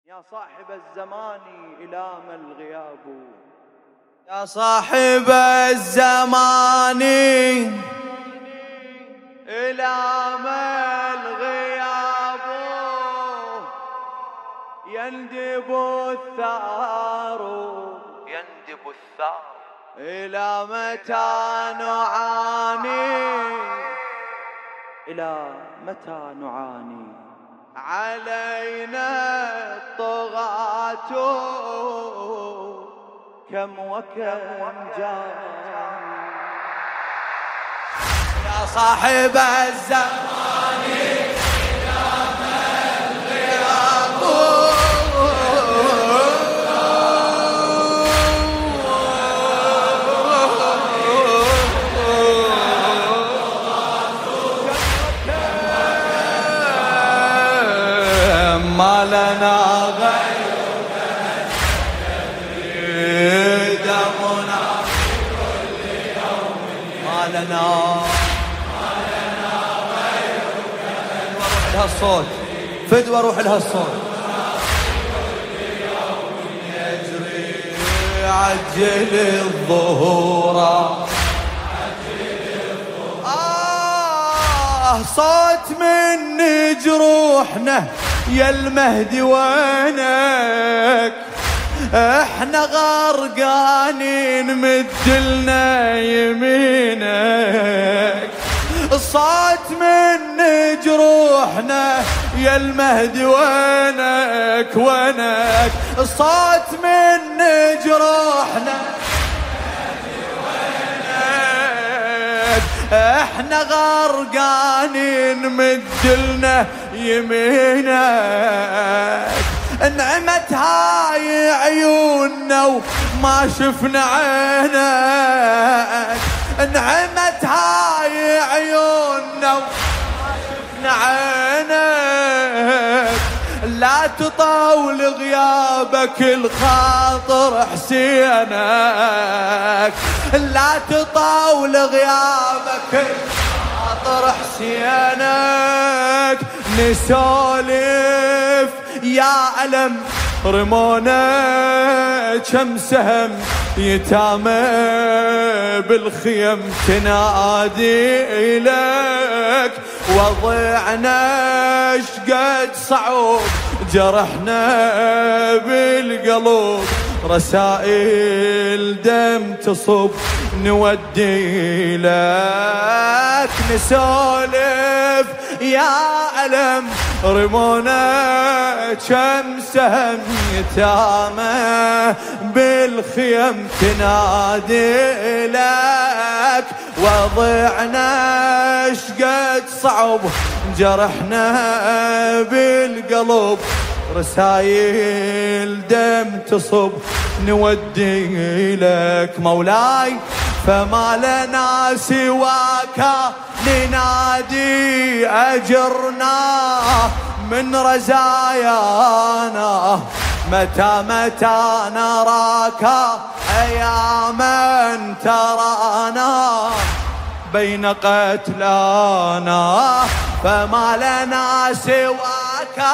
يا صاحب الزمان إلى ما الغياب، يا صاحب الزمان إلى ما الغياب، يندب الثار إلى متى نعاني، إلى متى نعاني، علينا الطغاة كم وكم جاء. يا صاحب الزمان إلى ما الغياب، ما لنا غيرك ندري دمنا في كل يوم، ما لنا غيرك ندري. روح لها الصوت فدوى، روح لها الصوت. يجري عجل الظهور، صوت من جروحنا يا المهدي وينك، احنا غرقانين مدلنا يمينك. صوت من جروحنا يا المهدي وينك وينك، صوت من جروحنا احنا غرقانين مدلنا يمينك. نعمت هاي عيوننا وما شفنا عينك، نعمت هاي عيوننا وما شفنا عينك. لا تطول غيابك الخاطر حسينك، لا تطول غيابك الخاطر حسينك. نسولف يا ألم رمونا كم سهم يتامى بالخيم، تنادي لك وضعنا شقد صعوب، جرحنا بالقلوب، رسائل دم تصب نودي لك. نسولف يا ألم رمونا كم سهم يتامى بالخيم، تنادي لك وضعنا شقد صعب، جرحنا بالقلب، رسايل دم تصب نودي لك. مولاي فما لنا سواك ننادي أجرنا من رزايانا، متى متى نراك أياما ترانا بين قتلانا. فما لنا سواك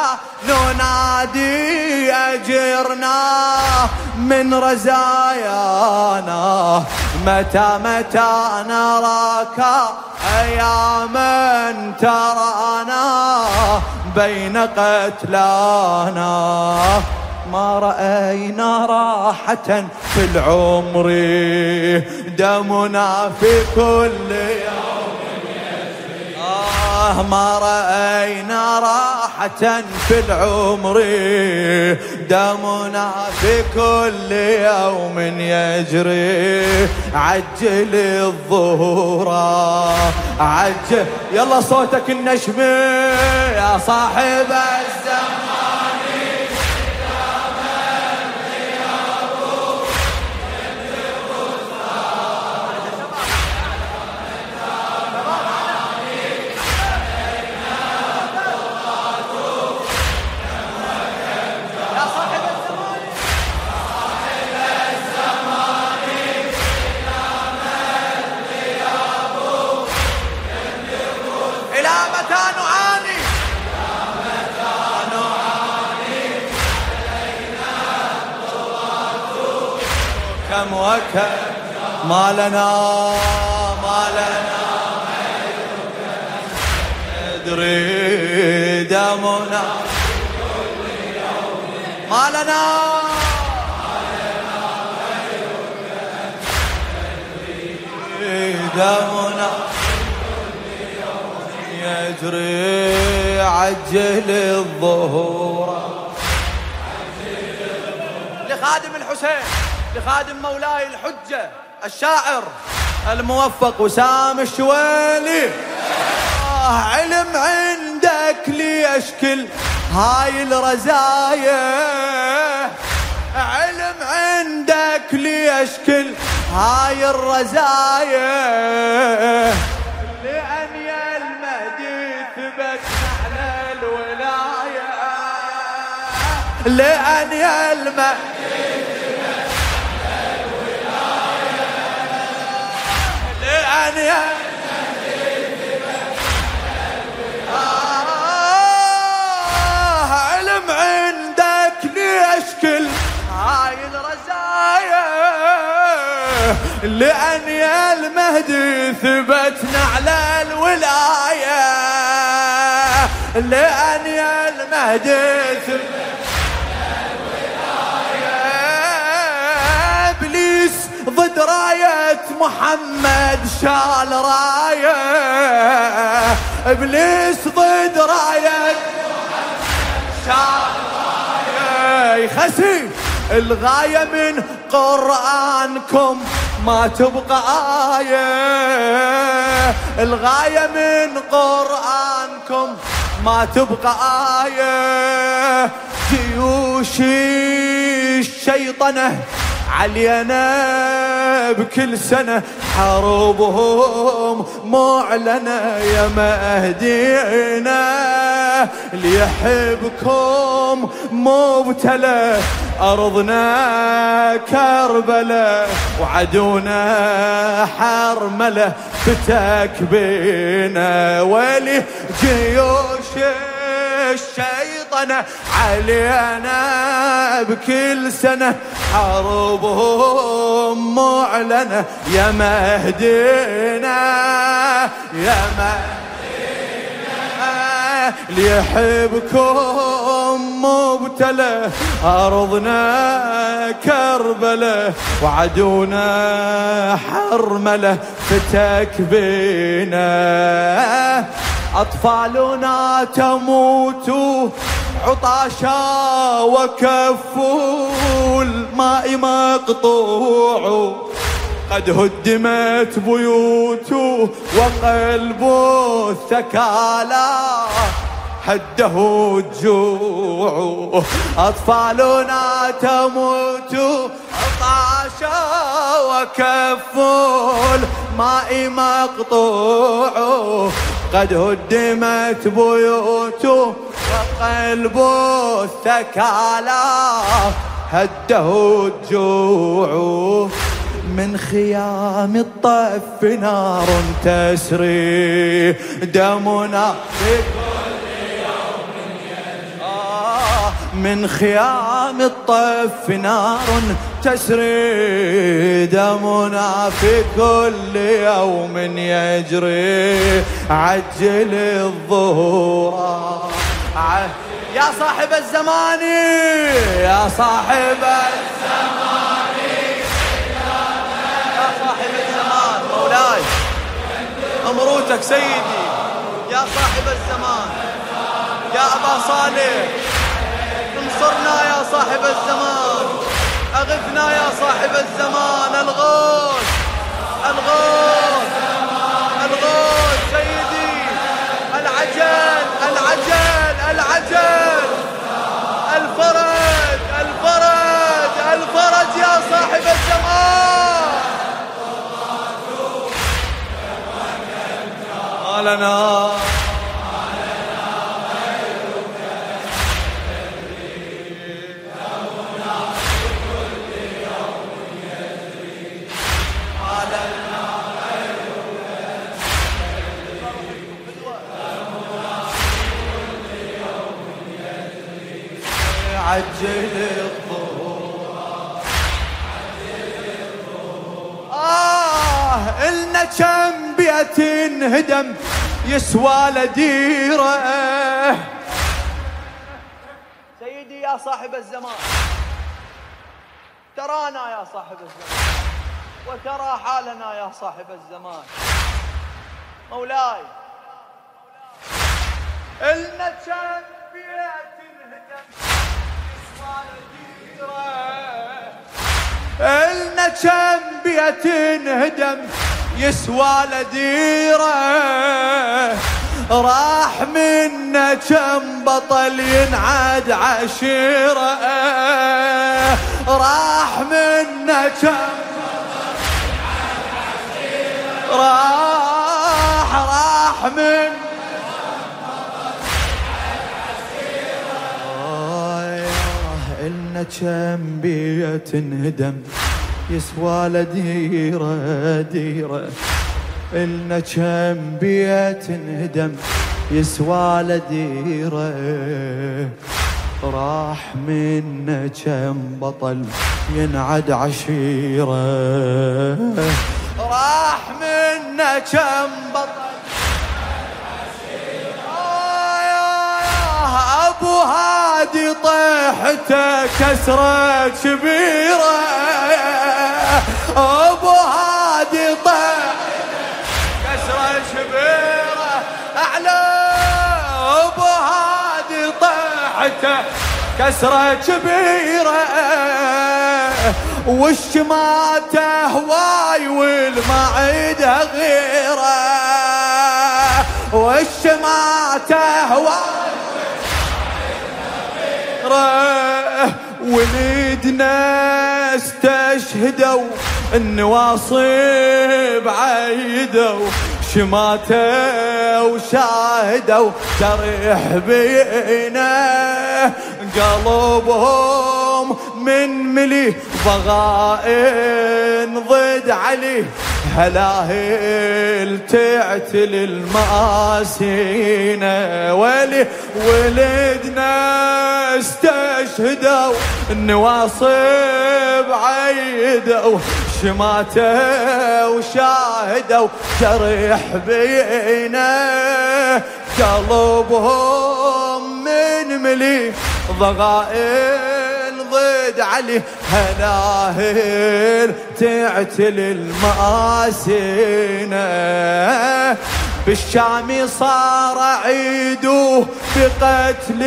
ننادي أجرنا من رزايانا، متى متى نراك أياما ترانا بين قتلانا. ما رأينا راحة في العمر، دمنا في كل يوم يجري. ما رأينا راحة في العمر، دمنا في كل يوم يجري. عجل الظهور عجل، يلا صوتك النشمي يا صاحب الزمان. موكل ما لنا ندري دمنا ما لنا دمنا يجري عجل الظهور لخادم الحسين لخادم مولاي الحجة الشاعر الموفق وسام الشويلي. علم عندك ليش كل هاي الرزايا علم عندك ليش كل هاي الرزايا لأن يا المهدي ثبتنا على الولاية لأن يا المهدي ثبتنا على الولاية لأن يا علم عندك ليش كل هاي الرزايا لأن يا المهدي ثبتنا على الولاية لأن يا المهدي ثبتنا على الولاية. إبليس ضد راية محمد شال راية إبليس ضد راية خسي الغاية من قرآنكم ما تبقى آية الغاية من قرآنكم ما تبقى آية جيوش الشيطنة علينا بكل سنة حروبهم معلنة يا مهدينا ليحبكم مبتلى أرضنا كربلة وعدونا حرملة بتكبينا ولي جيوش الشيطنة علينا بكل سنة حروبهم معلنة يا مهدينا يا مهدينا ليحبكم مبتلى أرضنا كربلة وعدونا حرملة فتك بينا أطفالنا تموت عطاشا وكفوا الماء مقطوع قد هدمت بيوت وقلب الثكالى حده الجوع أطفالنا تموت عطاشا وكفوا الماء مقطوع قد هدمت بيوت وقلب الثكالى هده الجوع من خيام الطف نار تسري دمنا في كل يوم من خيام الطف نار تسري دمنا في كل يوم يجري عجل الظهور يا صاحب الزمان يا صاحب الزمان يا صاحب الزمان مولاي أمروتك سيدي يا صاحب الزمان يا أبا صالح انصرنا يا صاحب الزمان أغثنا يا صاحب الزمان الغوث الغوث الغوث سيدي العجل العجل العجل الفرج الفرج الفرج يا صاحب الزمان ما لنا عجل الظهور إلنا كم بيت انهدم يسوى لديره. سيدي يا صاحب الزمان، ترانا يا صاحب الزمان وترى حالنا يا صاحب الزمان. مولاي إلنا كم بيت انهدم يسوى لديره، إلنا كم بيت انهدم يسوى لديره. راح منا كم بطل ينعد عشيره. راح منا كم بطل ينعد عشيره. راح من إلنا كم بيت انهدم يسوى لديره ديره. إلنا كم بيت انهدم يسوى لديره. راح منا كم بطل ينعد عشيره. راح منا كم بطل أبو هادي طيحته كسرة كبيرة. أبو هادي طيحته كسرة كبيرة. أعلى أبو هادي طيحته كسرة كبيرة. والشماتة هواي والمعدة غيره. والشماتة هواي ولدنا استشهدوا النواصب عيدوا شماته وشاهدوا جرح بينا. قلبهم من ملي ضغائن ضد علي هلاهل تعتل المآسينا. ولدنا استشهدوا النواصب عيدوا شماته وشاهدوا جرح بينا. قلبهم من ملي ضغائن ضد علي هلاهل تعتل المآسينا. بالشام صار عيدوه بقتل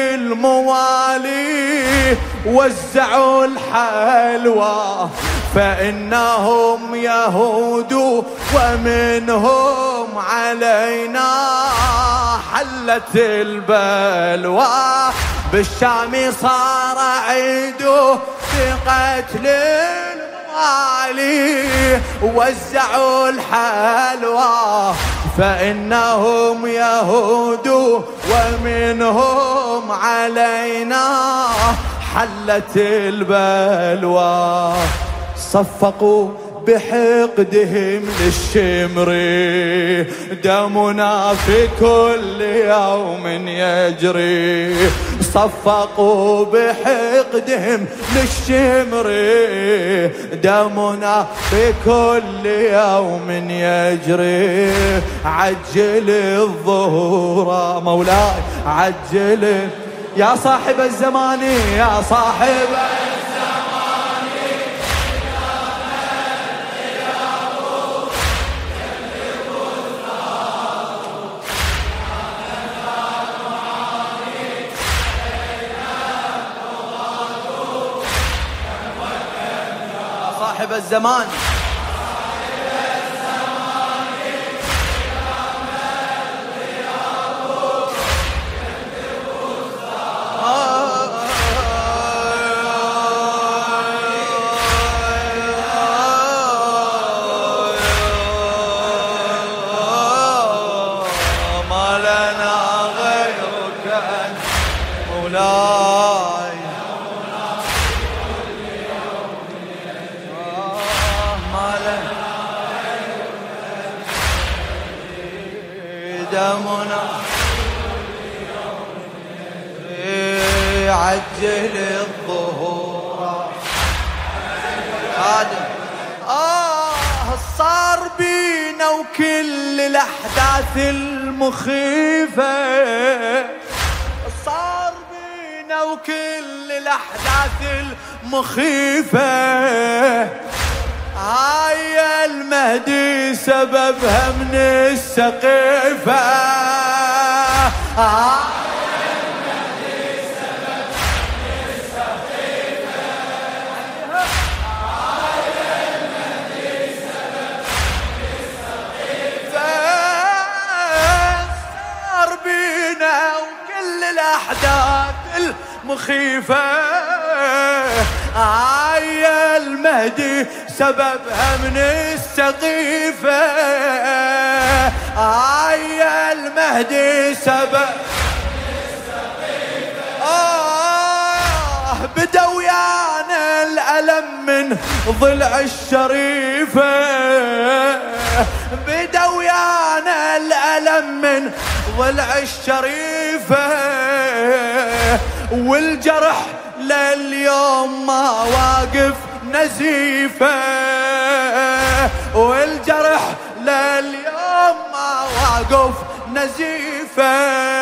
الموالي وزعوا الحلوى فإنهم يهود ومنهم علينا حلت البلوى. بالشام صار عيدوه بقتل الموالي وزعوا الحلوى فإنهم يهود ومنهم علينا حلت البلوى. صفقوا بحقدهم للشمري دمنا في كل يوم يجري. صفقوا بحقدهم للشمري دمنا في كل يوم يجري. عجل الظهور مولاي عجل يا صاحب الزمان يا صاحب صاحب الزمان. ما لنا غيرك أنت مولاي. دمنا عجل الظهور صار بينا وكل الأحداث المخيفة صار بينا وكل الأحداث المخيفة هاي المهدي سببها من السقيفة الأحداث المخيفة هاي المهدي سببها من السقيفة هاي المهدي سبب بدا ويانا الألم من ضلع الشريفة بدا ويانا الألم من ضلع الشريفة والجرح لليوم ما واقف نزيفة والجرح لليوم ما واقف نزيفة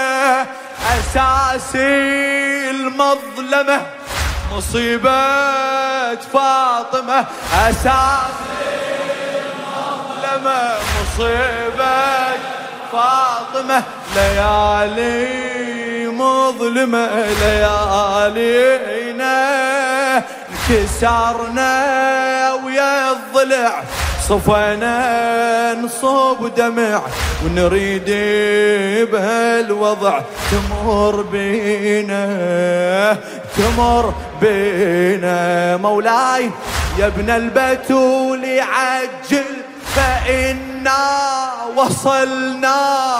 أساسي المظلمة مصيبة فاطمة أساسي المظلمة مصيبة فاطمة ليالي مظلمة ليالينا انكسرنا ويا الضلع صفينا نصب دمع ونريد بهالوضع تمر بينا مولاي يا ابن البتول عجل فإنا وصلنا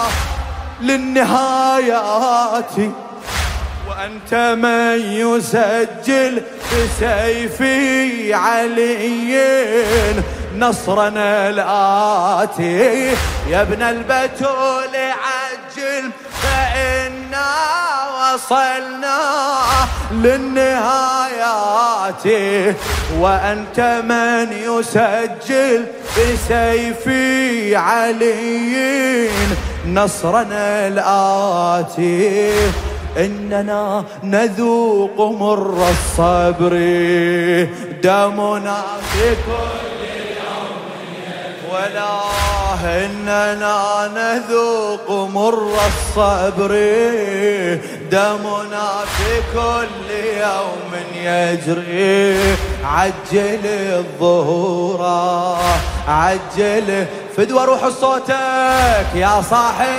للنهايات وأنت من يسجل بسيفي علي نصرنا الآتي يا ابن البتول عجل فإنا وصلنا للنهايات وأنت من يسجل بسيفي علي نصرنا الآتي إننا نذوق مر الصبر دمنا في كل يوم ولا إننا نذوق مر الصبر دمنا في كل يوم يجري عجل الظهور عجل فدوى روح صوتك يا صاحب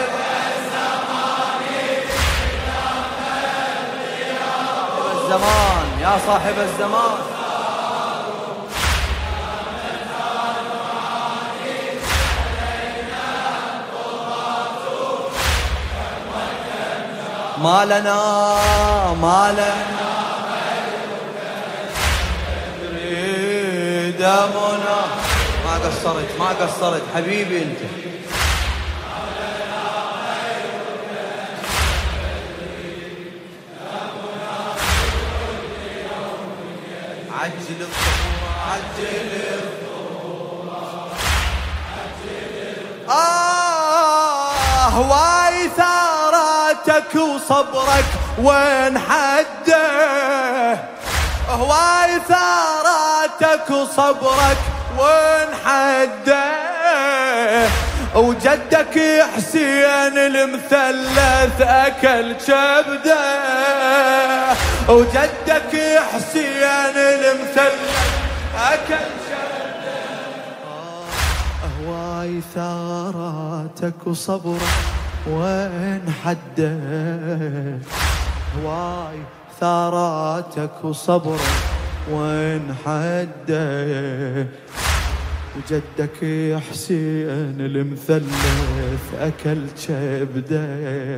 الزمان يا صاحب الزمان ما لنا دمنا ما قصرت حبيبي انت عجل الظهور عجل واي ثاراتك وصبرك وين حده هواي ثاراتك وصبرك وين حده وجدك حسين المثلث أكل كبده وجدك حسين المثلث أكل كبده هواي ثاراتك وصبرك وين حده هواي ثاراتك وصبرك وين حده وجدك حسين المثلث أكل كبده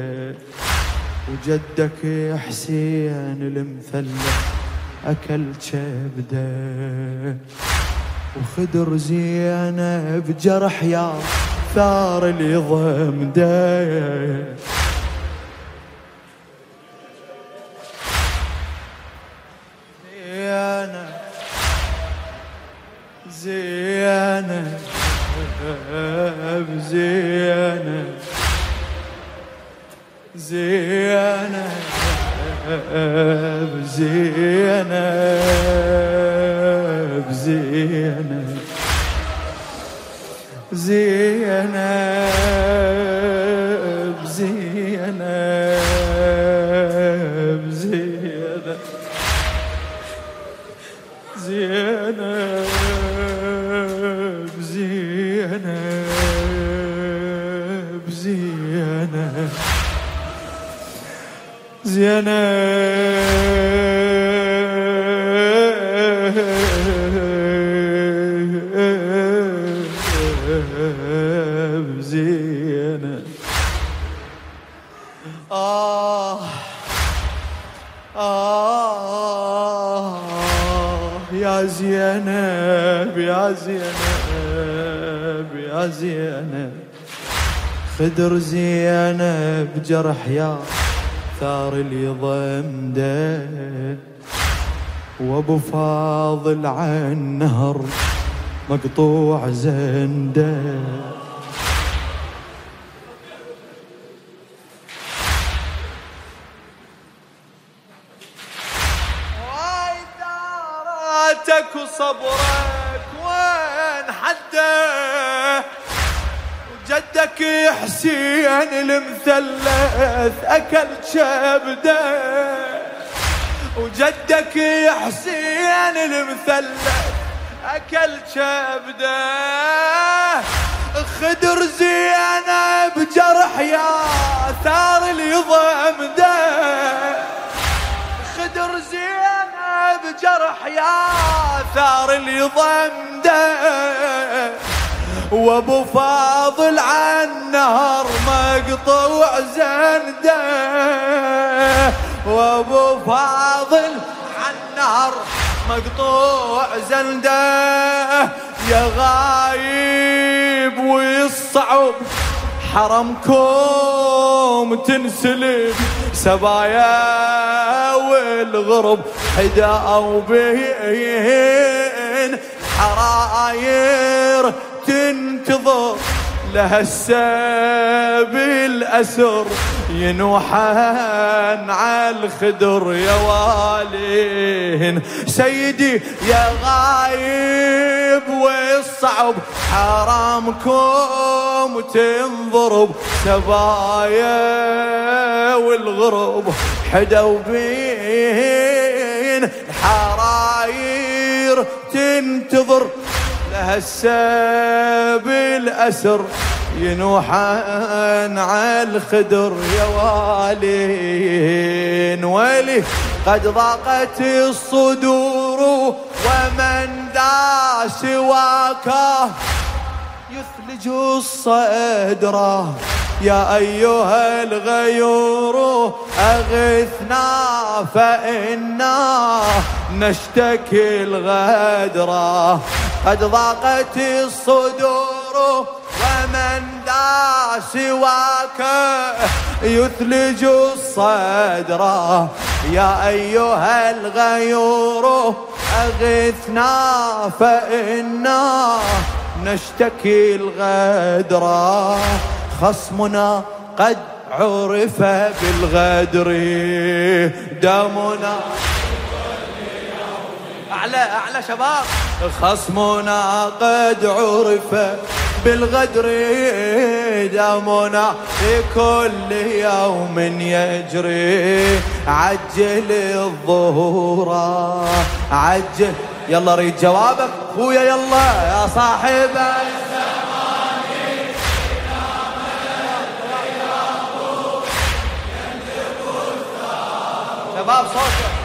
وجدك حسين المثلث أكل كبده وخدر زينب جرح يا ثار العظم ده زينب زينب زينب زينب زينب زينب زينب زينب زينب زينب زينب زينب يا زينب يا زينب يا زينب خدر زينب جرح يا ثار اليضمده وابو فاضل عن نهر مقطوع زنده واي داراتك وصبرك وين حده جدك حسين المثلث أكل كبده وجدك حسين المثلث أكل كبده خدر زينب جرح يا ثار اليضمده خدر زينب جرح يا ثار اليضمده وابو فاضل عن نهر مقطوع زنده وابو فاضل عن نهر مقطوع زنده يا غايب ويصعب حرمكم تنسلب سبايا والغرب حداء بين حراير تنتظر لها الساب الأسر ينوحن على الخدر يا والين سيدي يا غايب والصعب حرامكم تنضرب سبايا والغرب حدوا بين حراير تنتظر لها الساب الأسر ينوحن على الخدر يا والين ويلي قد ضاقت الصدور ومن ذا سواك يثلج الصدر يا أيها الغيور أغثنا فإنا نشتكي الغدر قد ضاقت الصدور ومن ذا سواك يثلج الصدر يا أيها الغيور أغثنا فإنا نشتكي الغدر خصمنا قد عرف بالغدر دمنا أعلى شباب خصمنا قد عرف بالغدر دمنا في كل يوم يجري عجل الظهور عجل يلا ريد جوابك خويا يلا يا صاحب شباب صوتك